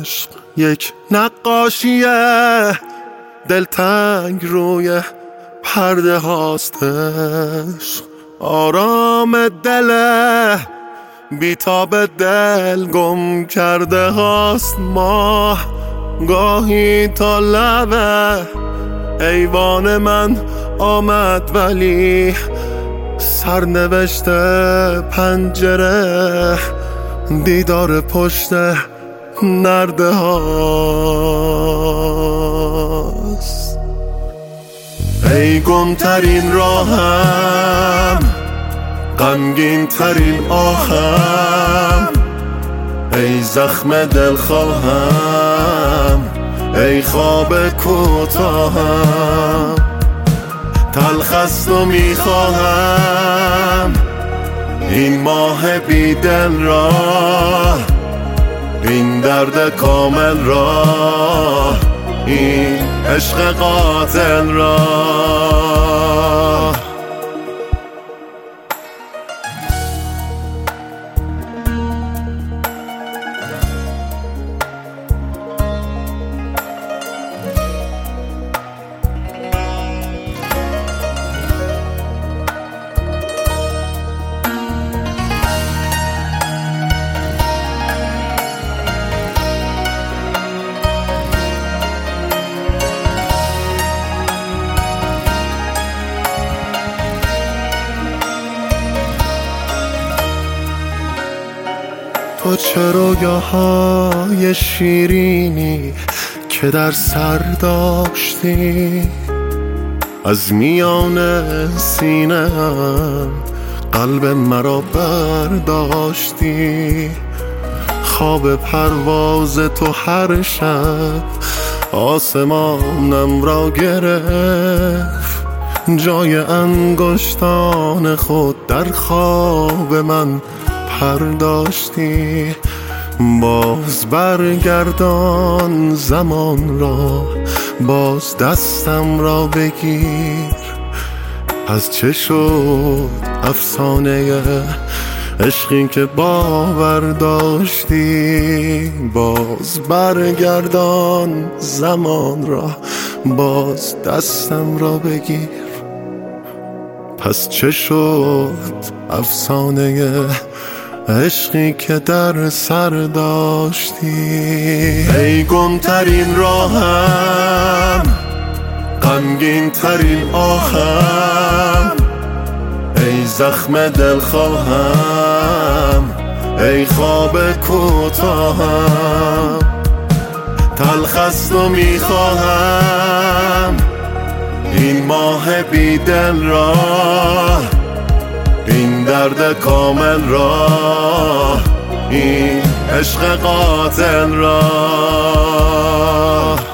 عشق یک نقاشیه، دلتنگ روی پرده هاست عشق. آرام دل بیتاب دل گم کرده هاست. ماه گاهی تا لبه ایوان من آمد، ولی سرنوشت پنجره دیدار پشت نرده هاست. ای گمترین راهم، غمگین ترین آهم، ای زخم دلخواهم، ای خواب کوتاهم. تلخ است و میخواهم این ماه بی دل را، این درد کامل را، این عشق قاتل را. تو چه رویاهای شیرینی که در سر داشتی، از میان سینه‌ام قلب مرا برداشتی. خواب پرواز تو هر شب آسمانم را گرفت، جای انگشتان خود در خواب من پرداشتی. باز برگردان زمان را، باز دستم را بگیر. از چه شد افسانه عشقی که باور داشتی؟ باز برگردان زمان را، باز دستم را بگیر. پس چه شد افسانه عشقی که در سر داشتی؟ ای گمترین راهم، غمگین ترین آهم، ای زخم دلخواهم، ای خواب کوتاهم. تلخ است و میخواهم این ماه بی دل را، این درد کامل را، این عشق قاتل را.